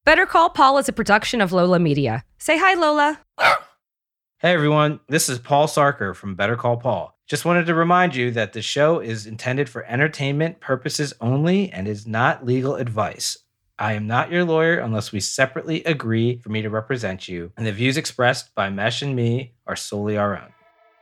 Better Call Paul is a production of Lola Media. Say hi, Lola. Hey everyone, this is Paul Sarker from Better Call Paul. Just wanted to remind you that the show is intended for entertainment purposes only and is not legal advice. I am not your lawyer unless we separately agree for me to represent you, and the views expressed by Mesh and me are solely our own.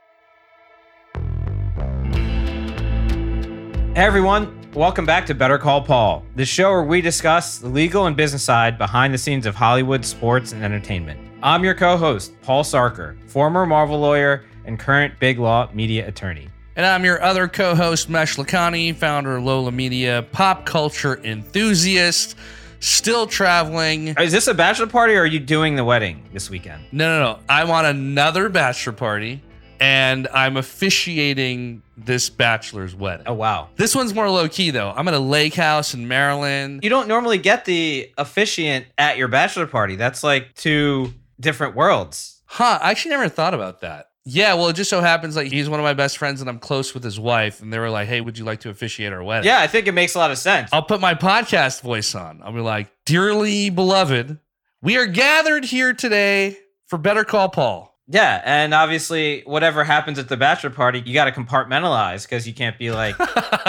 Hey everyone, welcome back to Better Call Paul, the show where we discuss the legal and business side behind the scenes of Hollywood, sports, and entertainment. I'm your co-host, Paul Sarker, former Marvel lawyer and current Big Law media attorney. And I'm your other co-host, Mesh Lakhani, founder of Lola Media, pop culture enthusiast, still traveling. Is this a bachelor party or are you doing the wedding this weekend? No. I'm on another bachelor party, and I'm officiating this bachelor's wedding. Oh, wow. This one's more low-key, though. I'm at a lake house in Maryland. You don't normally get the officiant at your bachelor party. That's like two different worlds. Huh, I actually never thought about that. Yeah, well, it just so happens like he's one of my best friends and I'm close with his wife, and they were like, hey, would you like to officiate our wedding? Yeah, I think it makes a lot of sense. I'll put my podcast voice on. I'll be like, dearly beloved, we are gathered here today for Better Call Paul. Yeah, and obviously, whatever happens at the bachelor party, you got to compartmentalize because you can't be like,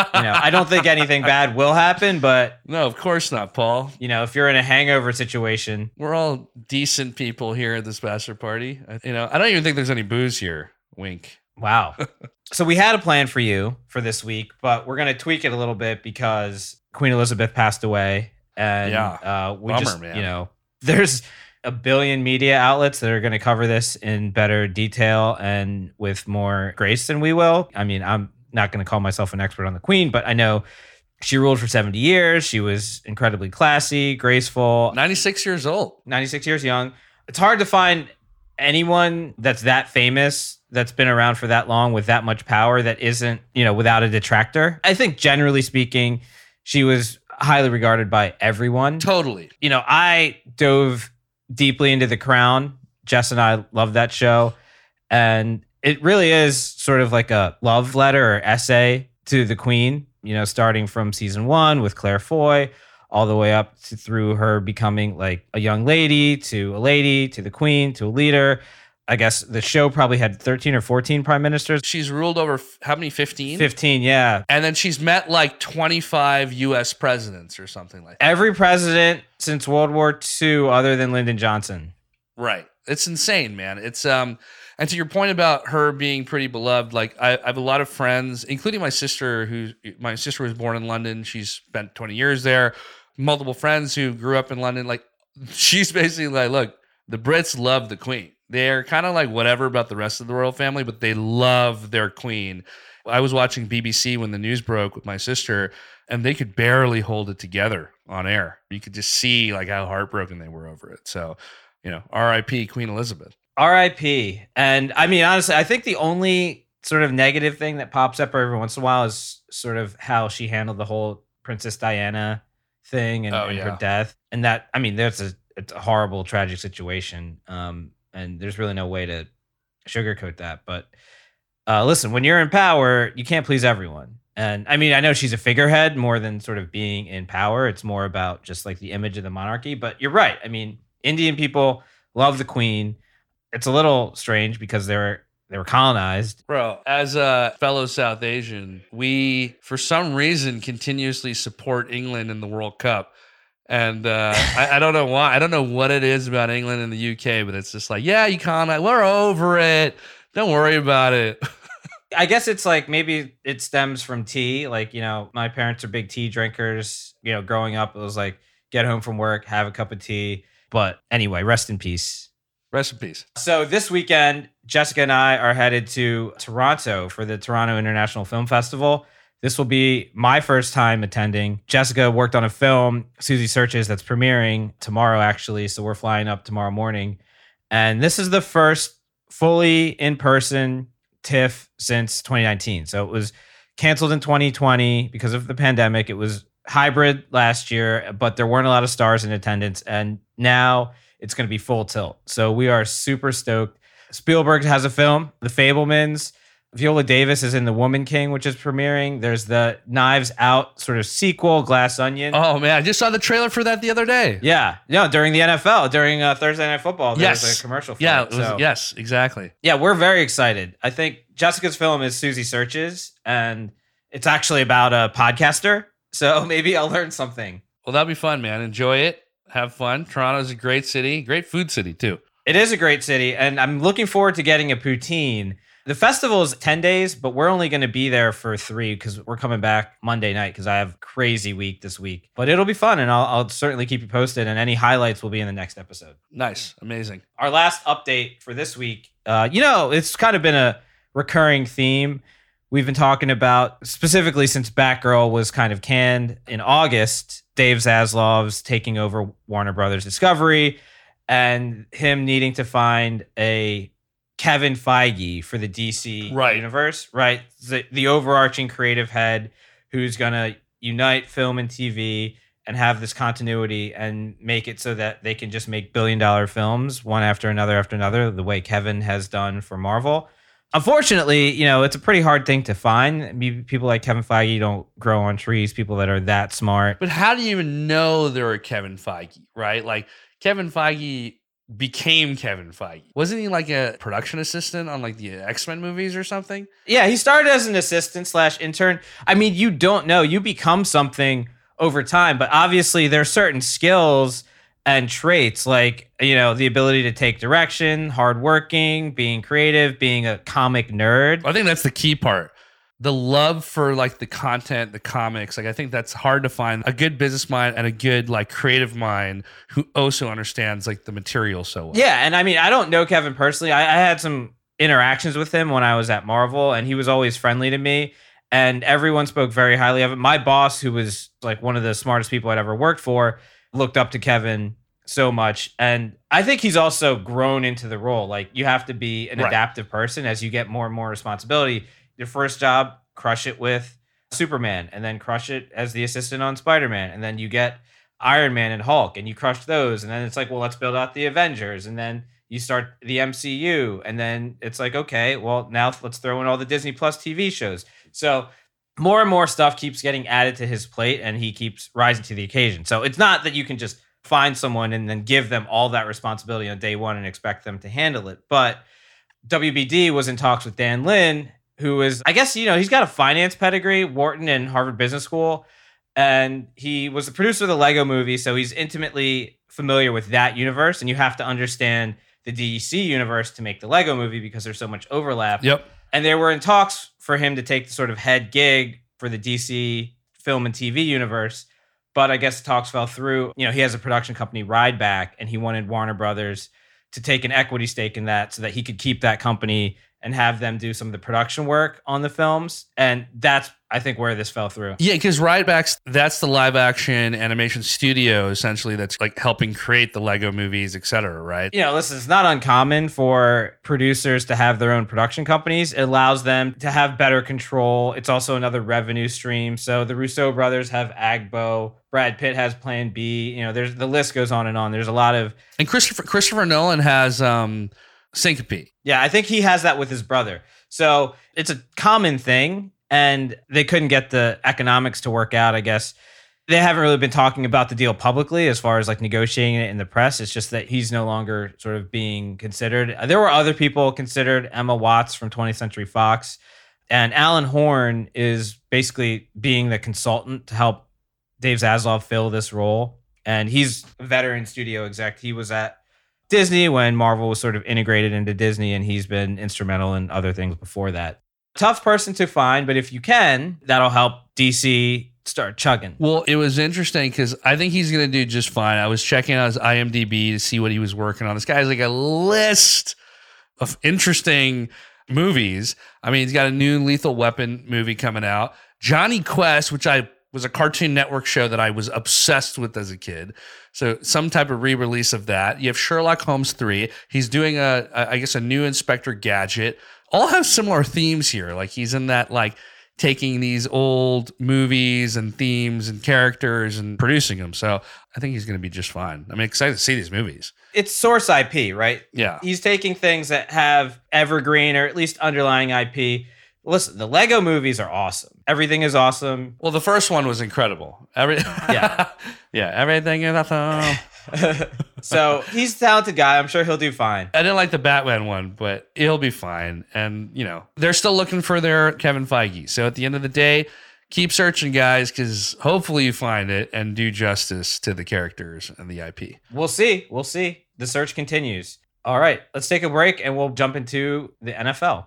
I don't think anything bad will happen, but... No, of course not, Paul. If you're in a hangover situation... We're all decent people here at this bachelor party. I don't even think there's any booze here. Wink. Wow. So we had a plan for you for this week, but we're going to tweak it a little bit because Queen Elizabeth passed away. And Bummer, man. There's a billion media outlets that are going to cover this in better detail and with more grace than we will. I mean, I'm not going to call myself an expert on the Queen, but I know she ruled for 70 years. She was incredibly classy, graceful. 96 years old. 96 years young. It's hard to find anyone that's that famous, that's been around for that long with that much power that isn't, without a detractor. I think generally speaking, she was highly regarded by everyone. Totally. I dove deeply into The Crown. Jess and I love that show. And it really is sort of like a love letter or essay to the Queen, starting from season 1 with Claire Foy, all the way up through her becoming like a young lady, to a lady, to the Queen, to a leader. I guess the show probably had 13 or 14 prime ministers. She's ruled over how many? 15? 15, yeah. And then she's met like 25 U.S. presidents or something like that. Every president since World War II other than Lyndon Johnson. Right. It's insane, man. It's and to your point about her being pretty beloved, like I have a lot of friends, including my sister was born in London. She's spent 20 years there. Multiple friends who grew up in London. Like, she's basically like, look, the Brits love the Queen. They're kind of like whatever about the rest of the royal family, but they love their Queen. I was watching BBC when the news broke with my sister, and they could barely hold it together on air. You could just see like how heartbroken they were over it. So, R.I.P. Queen Elizabeth. R.I.P. And I mean, honestly, I think the only sort of negative thing that pops up every once in a while is sort of how she handled the whole Princess Diana thing and her death. And that, I mean, it's a horrible, tragic situation. And there's really no way to sugarcoat that. But listen, when you're in power, you can't please everyone. And I mean, I know she's a figurehead more than sort of being in power. It's more about just like the image of the monarchy. But you're right. I mean, Indian people love the Queen. It's a little strange because they were colonized. Bro, as a fellow South Asian, we, for some reason, continuously support England in the World Cup. And I don't know why. I don't know what it is about England and the UK, but it's just like, yeah, you colonize. We're over it. Don't worry about it. I guess it's like maybe it stems from tea. Like, my parents are big tea drinkers. Growing up, it was like, get home from work, have a cup of tea. But anyway, rest in peace. Rest in peace. So this weekend, Jessica and I are headed to Toronto for the Toronto International Film Festival. This will be my first time attending. Jessica worked on a film, Susie Searches, that's premiering tomorrow, actually. So we're flying up tomorrow morning. And this is the first fully in-person TIFF since 2019. So it was canceled in 2020 because of the pandemic. It was hybrid last year, but there weren't a lot of stars in attendance. And now it's going to be full tilt. So we are super stoked. Spielberg has a film, The Fabelmans. Viola Davis is in The Woman King, which is premiering. There's the Knives Out sort of sequel, Glass Onion. Oh, man. I just saw the trailer for that the other day. Yeah. No, during the NFL, during Thursday Night Football, there was a commercial for it. So, yes, exactly. Yeah, we're very excited. I think Jessica's film is Susie Searches, and it's actually about a podcaster. So maybe I'll learn something. Well, that'll be fun, man. Enjoy it. Have fun. Toronto's a great city. Great food city, too. It is a great city, and I'm looking forward to getting a poutine. The festival is 10 days, but we're only going to be there for 3 because we're coming back Monday night because I have a crazy week this week. But it'll be fun, and I'll certainly keep you posted, and any highlights will be in the next episode. Nice. Amazing. Our last update for this week, it's kind of been a recurring theme. We've been talking about, specifically since Batgirl was kind of canned in August, Dave Zaslav's taking over Warner Brothers Discovery and him needing to find a Kevin Feige for the DC universe, right? The overarching creative head who's going to unite film and TV and have this continuity and make it so that they can just make billion-dollar films one after another, the way Kevin has done for Marvel. Unfortunately, it's a pretty hard thing to find. People like Kevin Feige don't grow on trees, people that are that smart. But how do you even know they're a Kevin Feige, right? Like, Kevin Feige became Kevin Feige. Wasn't he like a production assistant on like the X-Men movies or something? Yeah, he started as an assistant / intern. I mean, you don't know. You become something over time, but obviously there's certain skills and traits like, the ability to take direction, hardworking, being creative, being a comic nerd. I think that's the key part. The love for like the content, the comics. Like, I think that's hard to find a good business mind and a good like creative mind who also understands like the material so well. Yeah. And I mean, I don't know Kevin personally. I had some interactions with him when I was at Marvel, and he was always friendly to me, and everyone spoke very highly of him. My boss, who was like one of the smartest people I'd ever worked for, looked up to Kevin so much. And I think he's also grown into the role. Like, you have to be an adaptive person as you get more and more responsibility. Your first job, crush it with Superman, and then crush it as the assistant on Spider-Man. And then you get Iron Man and Hulk, and you crush those. And then it's like, well, let's build out the Avengers. And then you start the MCU. And then it's like, okay, well, now let's throw in all the Disney Plus TV shows. So more and more stuff keeps getting added to his plate, and he keeps rising to the occasion. So it's not that you can just find someone and then give them all that responsibility on day one and expect them to handle it. But WBD was in talks with Dan Lin, who is, I guess, he's got a finance pedigree, Wharton and Harvard Business School. And he was the producer of the Lego movie, so he's intimately familiar with that universe. And you have to understand the DC universe to make the Lego movie because there's so much overlap. Yep. And they were in talks for him to take the sort of head gig for the DC film and TV universe. But I guess talks fell through. He has a production company, Rideback, and he wanted Warner Brothers to take an equity stake in that so that he could keep that company and have them do some of the production work on the films. And that's, I think, where this fell through. Yeah, because Rideback's, that's the live action animation studio, essentially, that's like helping create the Lego movies, et cetera, right? Listen, it's not uncommon for producers to have their own production companies. It allows them to have better control. It's also another revenue stream. So the Russo brothers have Agbo. Brad Pitt has Plan B. There's, the list goes on and on. There's a lot of... And Christopher Nolan has Syncope. Yeah, I think he has that with his brother. So it's a common thing, and they couldn't get the economics to work out, I guess. They haven't really been talking about the deal publicly as far as like negotiating it in the press. It's just that he's no longer sort of being considered. There were other people considered, Emma Watts from 20th Century Fox, and Alan Horn is basically being the consultant to help Dave Zaslav fill this role. And he's a veteran studio exec. He was at Disney when Marvel was sort of integrated into Disney, and he's been instrumental in other things before that. Tough person to find, but if you can, that'll help DC start chugging. Well, it was interesting because I think he's going to do just fine. I was checking out his IMDb to see what he was working on. This guy has like a list of interesting movies. I mean, he's got a new Lethal Weapon movie coming out. Johnny Quest, which was a Cartoon Network show that I was obsessed with as a kid. So some type of re-release of that. You have Sherlock Holmes 3. He's doing I guess a new Inspector Gadget. All have similar themes here. Like he's in that like taking these old movies and themes and characters and producing them. So I think he's going to be just fine. I'm excited to see these movies. It's source IP, right? Yeah. He's taking things that have evergreen or at least underlying IP, Listen, the Lego movies are awesome. Everything is awesome. Well, the first one was incredible. Yeah. Yeah, everything is awesome. So he's a talented guy. I'm sure he'll do fine. I didn't like the Batman one, but he'll be fine. And, they're still looking for their Kevin Feige. So at the end of the day, keep searching, guys, because hopefully you find it and do justice to the characters and the IP. We'll see. The search continues. All right, let's take a break and we'll jump into the NFL.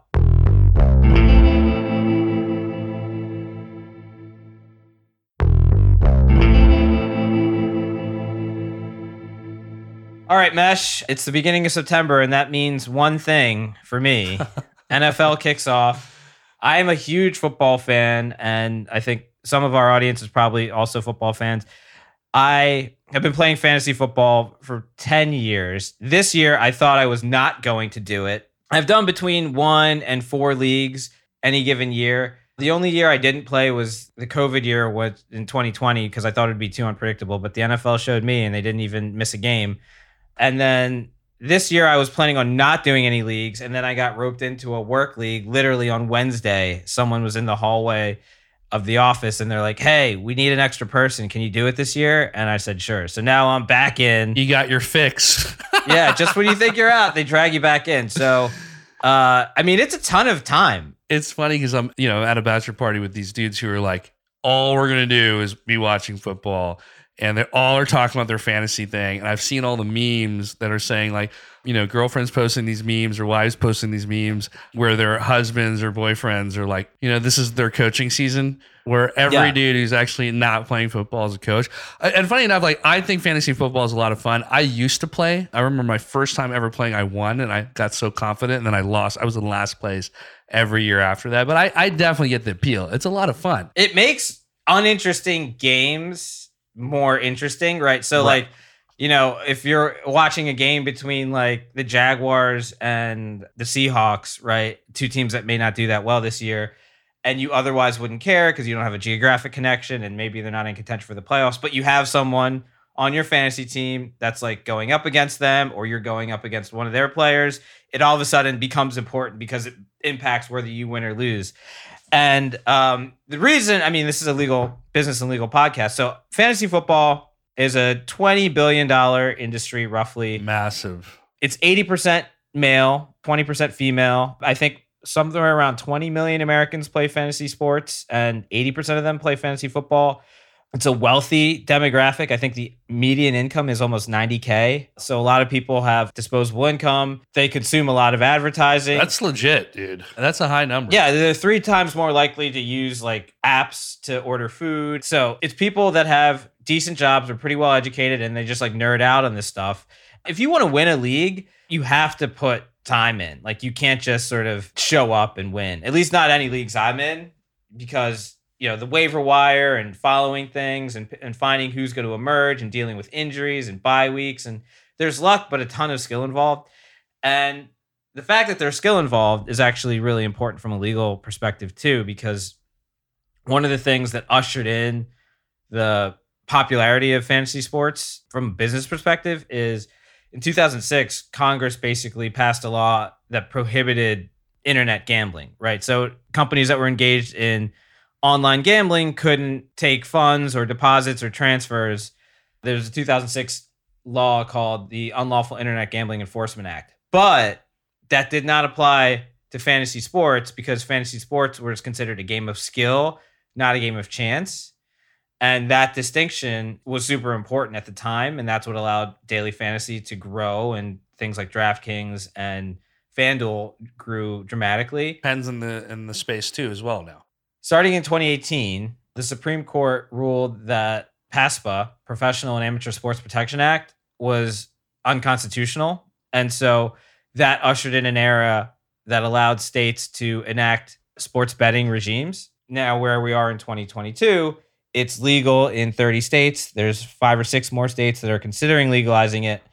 All right, Mesh, it's the beginning of September, and that means one thing for me. NFL kicks off. I am a huge football fan, and I think some of our audience is probably also football fans. I have been playing fantasy football for 10 years. This year, I thought I was not going to do it. I've done between 1 and 4 leagues any given year. The only year I didn't play was the COVID year was in 2020 because I thought it'd be too unpredictable, but the NFL showed me, and they didn't even miss a game. And then this year I was planning on not doing any leagues. And then I got roped into a work league literally on Wednesday. Someone was in the hallway of the office and they're like, hey, we need an extra person. Can you do it this year? And I said, sure. So now I'm back in. You got your fix. Yeah. Just when you think you're out, they drag you back in. So, it's a ton of time. It's funny because I'm, at a bachelor party with these dudes who are like, all we're going to do is be watching football. And they all are talking about their fantasy thing. And I've seen all the memes that are saying like, girlfriends posting these memes or wives posting these memes where their husbands or boyfriends are like, this is their coaching season where every dude who's actually not playing football is a coach. And funny enough, like I think fantasy football is a lot of fun. I used to play. I remember my first time ever playing, I won and I got so confident and then I lost. I was in last place every year after that. But I definitely get the appeal. It's a lot of fun. It makes uninteresting games more interesting, right? So like, if you're watching a game between like the Jaguars and the Seahawks, right? 2 teams that may not do that well this year, and you otherwise wouldn't care because you don't have a geographic connection and maybe they're not in contention for the playoffs, but you have someone on your fantasy team that's like going up against them or you're going up against one of their players, it all of a sudden becomes important because it impacts whether you win or lose. And the reason, this is a legal business and legal podcast. So fantasy football is a $20 billion industry, roughly. Massive. It's 80% male, 20% female. I think somewhere around 20 million Americans play fantasy sports and 80% of them play fantasy football. It's a wealthy demographic. I think the median income is almost $90K. So a lot of people have disposable income. They consume a lot of advertising. That's legit, dude. That's a high number. Yeah, they're 3 times more likely to use like apps to order food. So it's people that have decent jobs, are pretty well educated, and they just like nerd out on this stuff. If you want to win a league, you have to put time in. Like you can't just sort of show up and win. At least not any leagues I'm in, because the waiver wire and following things and finding who's going to emerge and dealing with injuries and bye weeks. And there's luck, but a ton of skill involved. And the fact that there's skill involved is actually really important from a legal perspective too, because one of the things that ushered in the popularity of fantasy sports from a business perspective is in 2006, Congress basically passed a law that prohibited internet gambling, right? So companies that were engaged in online gambling couldn't take funds or deposits or transfers. There's a 2006 law called the Unlawful Internet Gambling Enforcement Act. But that did not apply to fantasy sports because fantasy sports was considered a game of skill, not a game of chance. And that distinction was super important at the time. And that's what allowed daily fantasy to grow, and things like DraftKings and FanDuel grew dramatically. Depends in the space too as well now. Starting in 2018, the Supreme Court ruled that PASPA, Professional and Amateur Sports Protection Act, was unconstitutional. And so that ushered in an era that allowed states to enact sports betting regimes. Now, where we are in 2022, it's legal in 30 states. There's 5 or 6 more states that are considering legalizing it.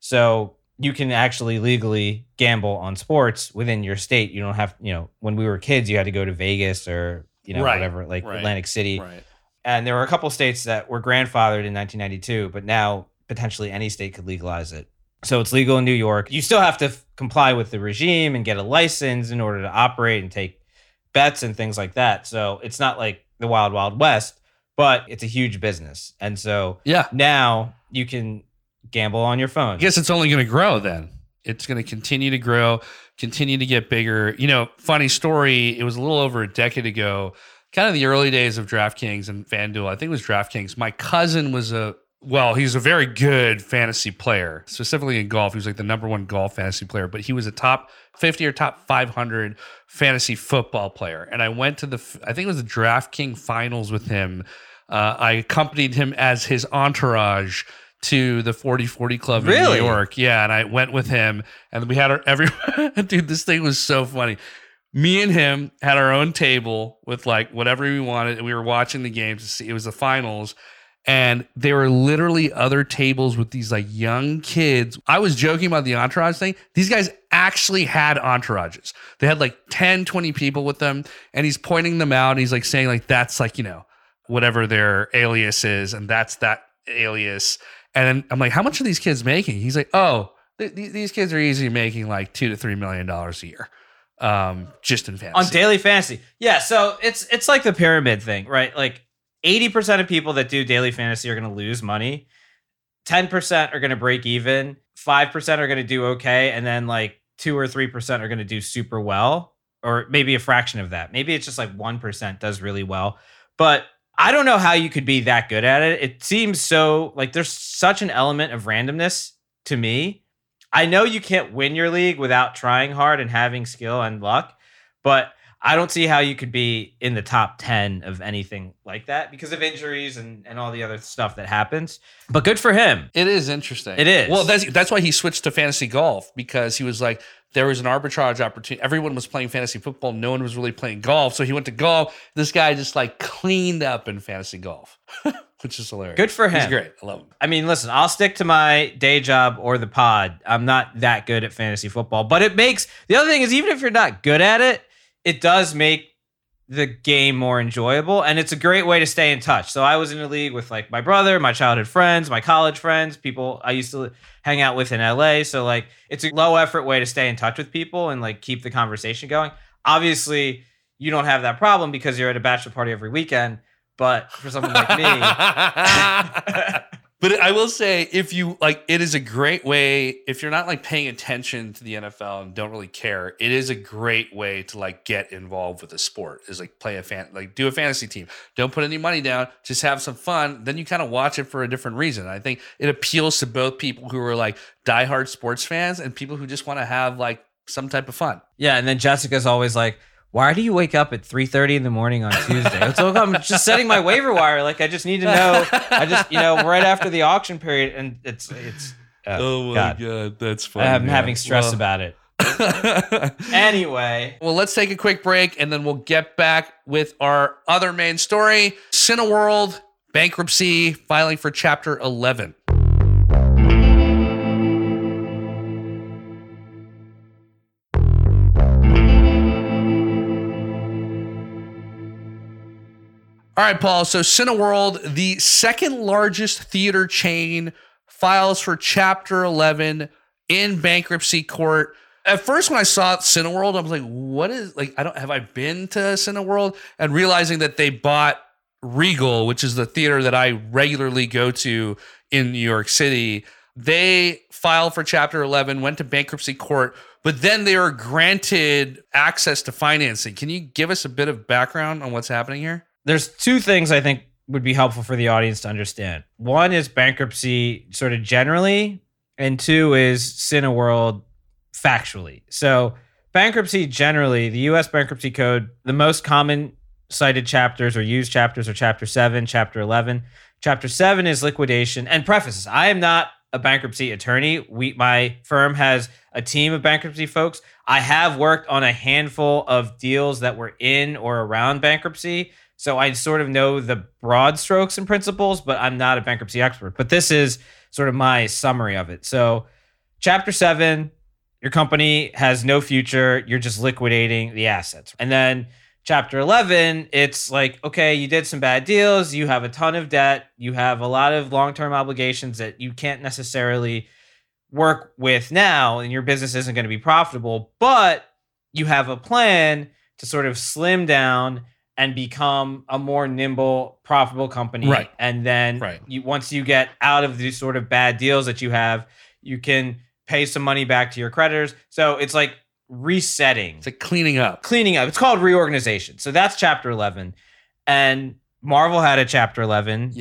So you can actually legally gamble on sports within your state. You don't have, when we were kids, you had to go to Vegas or whatever, like Atlantic City. Right. And there were a couple states that were grandfathered in 1992, but now potentially any state could legalize it. So it's legal in New York. You still have to comply with the regime and get a license in order to operate and take bets and things like that. So it's not like the wild, wild west, but it's a huge business. And so now you can gamble on your phone. I guess it's only going to grow then. It's going to continue to grow, continue to get bigger. Funny story, it was a little over a decade ago, kind of the early days of DraftKings and FanDuel. I think it was DraftKings. My cousin was he's a very good fantasy player, specifically in golf. He was like the number one golf fantasy player, but he was a top 50 or top 500 fantasy football player. And I went to I think it was the DraftKings finals with him. I accompanied him as his entourage to the 40-40 Club in New York. Yeah, and I went with him, and we had dude, this thing was so funny. Me and him had our own table with like whatever we wanted, and we were watching the games to see. It was the finals, and there were literally other tables with these like young kids. I was joking about the entourage thing. These guys actually had entourages. They had like 10, 20 people with them, and he's pointing them out, and he's like saying like, that's like, whatever their alias is, and that's that alias. And then I'm like, how much are these kids making? He's like, these kids are easily making like $2 to $3 million a year, just in fantasy. On daily fantasy. Yeah, so it's like the pyramid thing, right? Like 80% of people that do daily fantasy are going to lose money. 10% are going to break even. 5% are going to do okay. And then like 2 or 3% are going to do super well, or maybe a fraction of that. Maybe it's just like 1% does really well. But I don't know how you could be that good at it. It seems so like there's such an element of randomness to me. I know you can't win your league without trying hard and having skill and luck, but I don't see how you could be in the top 10 of anything like that because of injuries and all the other stuff that happens. But good for him. It is interesting. It is. Well, that's why he switched to fantasy golf, because he was like, there was an arbitrage opportunity. Everyone was playing fantasy football. No one was really playing golf. So he went to golf. This guy just like cleaned up in fantasy golf, which is hilarious. Good for him. He's great. I love him. I mean, listen, I'll stick to my day job or the pod. I'm not that good at fantasy football, but the other thing is, even if you're not good at it, it does make the game more enjoyable, and it's a great way to stay in touch. So I was in a league with like my brother, my childhood friends, my college friends, people I used to hang out with in LA. So like it's a low effort way to stay in touch with people and like keep the conversation going. Obviously, you don't have that problem because you're at a bachelor party every weekend, but for someone like me, but I will say, if you like, it is a great way, if you're not like paying attention to the NFL and don't really care, it is a great way to like get involved with the sport, is like do a fantasy team. Don't put any money down, just have some fun. Then you kind of watch it for a different reason. I think it appeals to both people who are like diehard sports fans and people who just want to have like some type of fun. Yeah. And then Jessica's always like, why do you wake up at 3:30 in the morning on Tuesday? So I'm just setting my waiver wire. Like, I just need to know. I just, right after the auction period, and it's. Oh my God, that's funny. I'm having stress about it. Anyway. Well, let's take a quick break, and then we'll get back with our other main story. Cineworld bankruptcy, filing for Chapter 11. All right, Paul. So Cineworld, the second largest theater chain, files for Chapter 11 in bankruptcy court. At first, when I saw Cineworld, I was like, what is, like, have I been to Cineworld? And realizing that they bought Regal, which is the theater that I regularly go to in New York City. They filed for Chapter 11, went to bankruptcy court, but then they were granted access to financing. Can you give us a bit of background on what's happening here? There's two things I think would be helpful for the audience to understand. One is bankruptcy sort of generally, and two is Cineworld factually. So bankruptcy generally, the U.S. Bankruptcy Code, the most common cited chapters or used chapters are Chapter 7, Chapter 11. Chapter 7 is liquidation. And prefaces, I am not a bankruptcy attorney. My firm has a team of bankruptcy folks. I have worked on a handful of deals that were in or around bankruptcy. So I sort of know the broad strokes and principles, but I'm not a bankruptcy expert. But this is sort of my summary of it. So Chapter 7, your company has no future. You're just liquidating the assets. And then Chapter 11, it's like, okay, you did some bad deals. You have a ton of debt. You have a lot of long-term obligations that you can't necessarily work with now, and your business isn't going to be profitable, but you have a plan to sort of slim down and become a more nimble, profitable company. Right. And then once you get out of these sort of bad deals that you have, you can pay some money back to your creditors. So it's like resetting. It's like cleaning up. It's called reorganization. So that's chapter 11. And Marvel had a chapter 11 in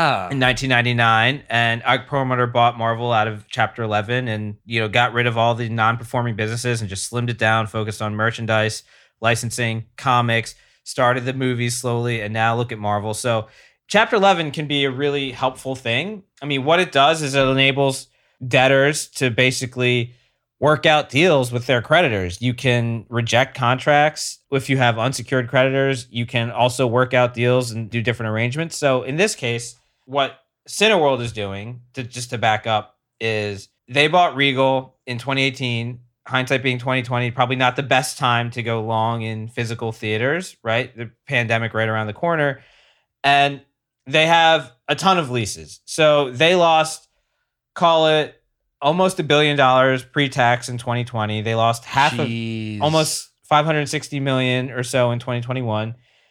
1999, and Ike Perlmutter bought Marvel out of chapter 11 and, got rid of all the non-performing businesses and just slimmed it down, focused on merchandise, licensing, comics, started the movies slowly, and now look at Marvel. So chapter 11 can be a really helpful thing. I mean, what it does is it enables debtors to basically work out deals with their creditors. You can reject contracts if you have unsecured creditors. You can also work out deals and do different arrangements. So in this case, what Cineworld is doing, to back up, is they bought Regal in 2018. Hindsight being 2020, probably not the best time to go long in physical theaters, right? The pandemic right around the corner. And they have a ton of leases. So they lost, call it, almost $1 billion pre-tax in 2020. They lost half of almost $560 million or so in 2021.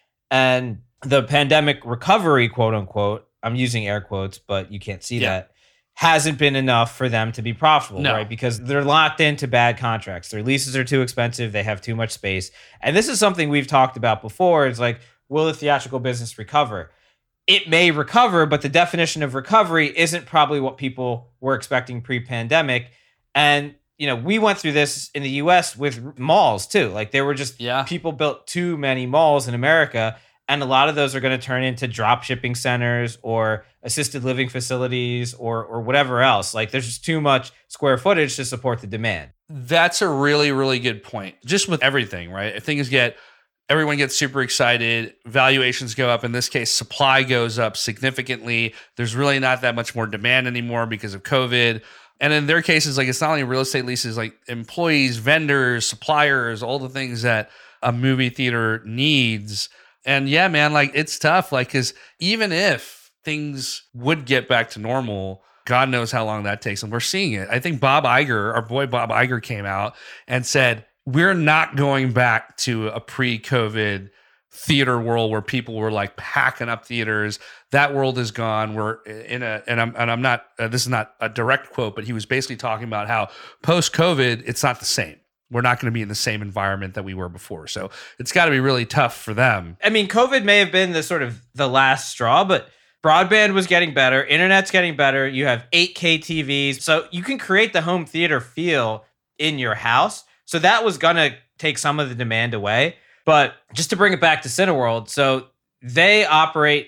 And the pandemic recovery, quote unquote, I'm using air quotes, but you can't see that, hasn't been enough for them to be profitable, right? Because they're locked into bad contracts. Their leases are too expensive. They have too much space. And this is something we've talked about before. It's like, will the theatrical business recover? It may recover, but the definition of recovery isn't probably what people were expecting pre-pandemic. And, we went through this in the US with malls too. Like there were just people built too many malls in America. And a lot of those are going to turn into drop shipping centers or assisted living facilities or whatever else. Like there's just too much square footage to support the demand. That's a really, really good point. Just with everything, right? If everyone gets super excited, valuations go up. In this case, supply goes up significantly. There's really not that much more demand anymore because of COVID. And in their cases, like it's not only real estate leases, like employees, vendors, suppliers, all the things that a movie theater needs. And yeah, man, like it's tough. Like, cause even if things would get back to normal, God knows how long that takes. And we're seeing it. I think Bob Iger, our boy Bob Iger, came out and said, we're not going back to a pre-COVID theater world where people were like packing up theaters. That world is gone. We're in I'm not, this is not a direct quote, but he was basically talking about how post-COVID, it's not the same. We're not going to be in the same environment that we were before. So it's got to be really tough for them. I mean, COVID may have been the last straw, but broadband was getting better. Internet's getting better. You have 8K TVs. So you can create the home theater feel in your house. So that was going to take some of the demand away. But just to bring it back to Cineworld, so they operate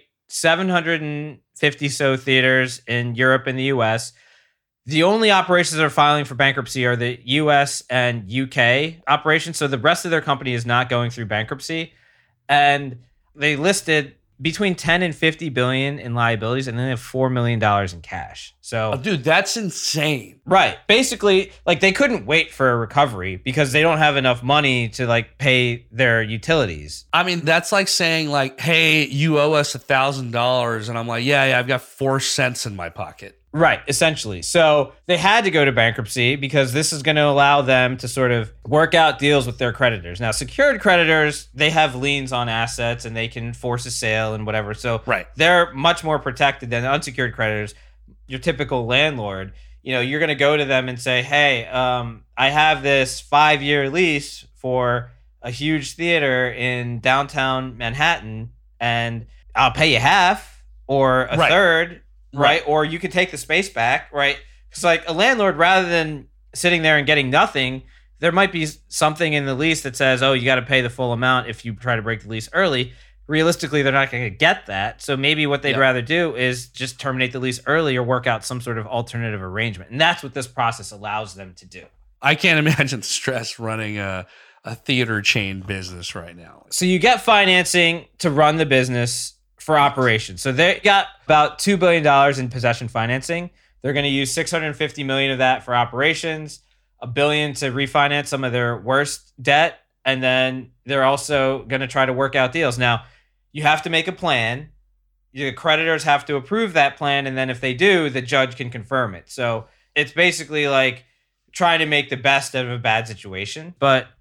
750 so theaters in Europe and the US. The only operations that are filing for bankruptcy are the US and UK operations. So the rest of their company is not going through bankruptcy. And they listed between 10 and 50 billion in liabilities, and then they have $4 million in cash. So, dude, that's insane. Right. Basically, like they couldn't wait for a recovery because they don't have enough money to like pay their utilities. I mean, that's like saying like, hey, you owe us $1,000. And I'm like, yeah, I've got 4 cents in my pocket. Right, essentially. So they had to go to bankruptcy because this is going to allow them to sort of work out deals with their creditors. Now, secured creditors, they have liens on assets and they can force a sale and whatever. So they're much more protected than unsecured creditors. Your typical landlord, you're going to go to them and say, hey, I have this 5-year lease for a huge theater in downtown Manhattan and I'll pay you half or a third. Right. Or you could take the space back, right? Because like a landlord, rather than sitting there and getting nothing, there might be something in the lease that says, oh, you got to pay the full amount if you try to break the lease early. Realistically, they're not going to get that. So maybe what they'd rather do is just terminate the lease early or work out some sort of alternative arrangement. And that's what this process allows them to do. I can't imagine stress running a theater chain business right now. So you get financing to run the business for operations. So they got about $2 billion in possession financing. They're going to use $650 million of that for operations, $1 billion to refinance some of their worst debt, and then they're also going to try to work out deals. Now, you have to make a plan. The creditors have to approve that plan, and then if they do, the judge can confirm it. So it's basically like trying to make the best out of a bad situation. But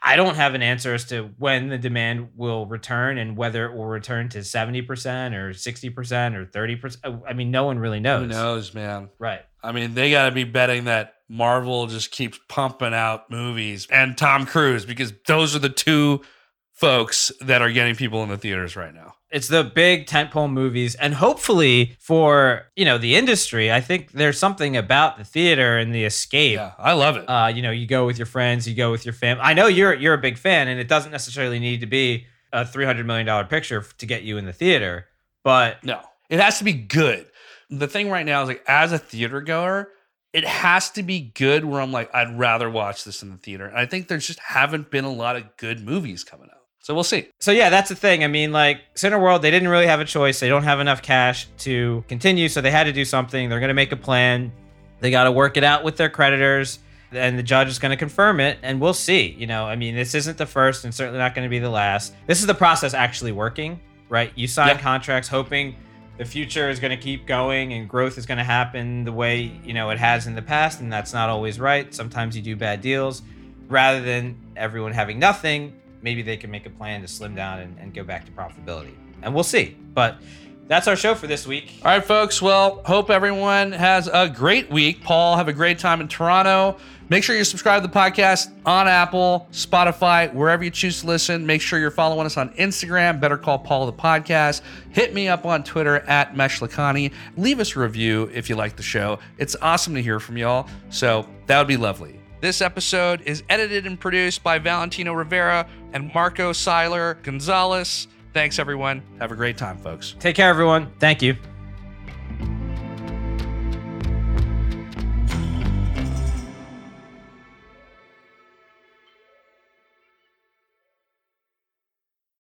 I don't have an answer as to when the demand will return and whether it will return to 70% or 60% or 30%. I mean, no one really knows. Who knows, man? Right. I mean, they got to be betting that Marvel just keeps pumping out movies and Tom Cruise, because those are the two folks that are getting people in the theaters right now. It's the big tentpole movies, and hopefully for, the industry, I think there's something about the theater and the escape. Yeah, I love it. You go with your friends, you go with your family. I know you're a big fan, and it doesn't necessarily need to be a $300 million picture to get you in the theater, but no, it has to be good. The thing right now is, like, as a theater goer, it has to be good where I'm like, I'd rather watch this in the theater. And I think there just haven't been a lot of good movies coming out. So we'll see. So yeah, that's the thing. I mean, like, Cineworld, they didn't really have a choice. They don't have enough cash to continue, so they had to do something. They're going to make a plan. They got to work it out with their creditors, and the judge is going to confirm it, and we'll see. I mean, this isn't the first and certainly not going to be the last. This is the process actually working, right? You sign contracts hoping the future is going to keep going and growth is going to happen the way, it has in the past, and that's not always right. Sometimes you do bad deals. Rather than everyone having nothing, maybe they can make a plan to slim down and go back to profitability. And we'll see. But that's our show for this week. All right, folks. Well, hope everyone has a great week. Paul, have a great time in Toronto. Make sure you subscribe to the podcast on Apple, Spotify, wherever you choose to listen. Make sure you're following us on Instagram, Better Call Paul the Podcast. Hit me up on Twitter at Meshlakani. Leave us a review if you like the show. It's awesome to hear from y'all, so that would be lovely. This episode is edited and produced by Valentino Rivera and Marco Seiler Gonzalez. Thanks, everyone. Have a great time, folks. Take care, everyone. Thank you.